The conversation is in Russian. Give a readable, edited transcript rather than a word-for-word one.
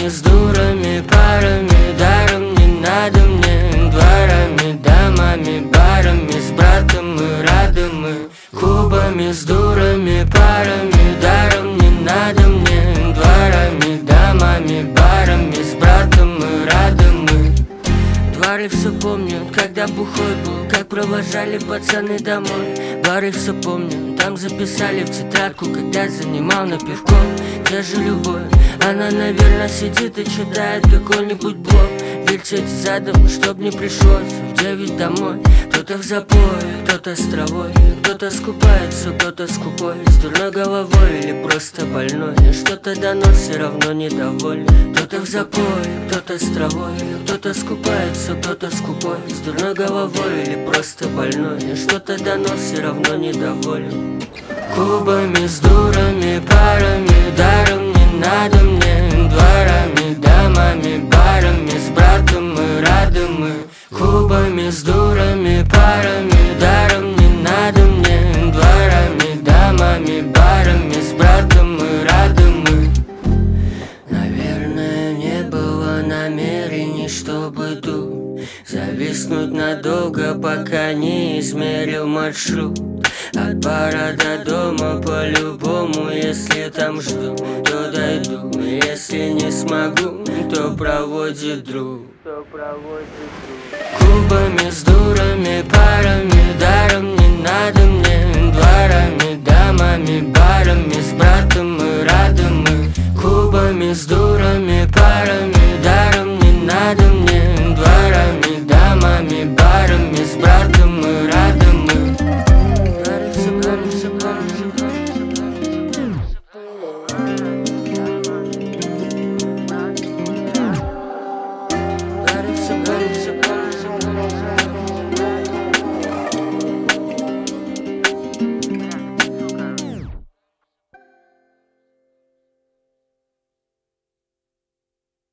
Клубами, с дурами, парами, даром не надо мне. Дворами, домами, барами, с братом мы рады мы. Клубами, с дурами, парами, даром не надо мне. Дворами, домами, барами, с братом мы рады мы. Бары все помнят, когда бухой был, как провожали пацаны домой. Бары все помнят, там записали в тетрадку, когда занимал напивком. Где же любовь? Она, наверное, сидит и читает какой-нибудь блог. Вертеть задом, чтоб не пришлось в 9 домой. Кто-то в запое, кто-то с травой, кто-то скупается, кто-то скупой, с дурной головой или просто больной. И что-то дано, все равно недоволен. Кто-то в запое, кто-то с травой, кто-то скупается, кто-то скупой, с дурной головой или просто больной. И что-то дано, все равно недоволен. Клубами, с дурами, парами, даром не надо мне. Дворами, домами, барами, с братом мы рады мы. Клубами, с дурами, парами, даром не надо мне. Дворами, домами, барами, с братом мы рады мы. Наверное, не было намерений, чтобы тут зависнуть надолго, пока не измерил маршрут. От бара до дома по-любому, если там жду, то дойду. Если не смогу, то проводит друг. Клубами, с дурами, парами, даром не надо мне. Дворами, домами, барами, с братом мы рады мы. Клубами, с дурами, парами,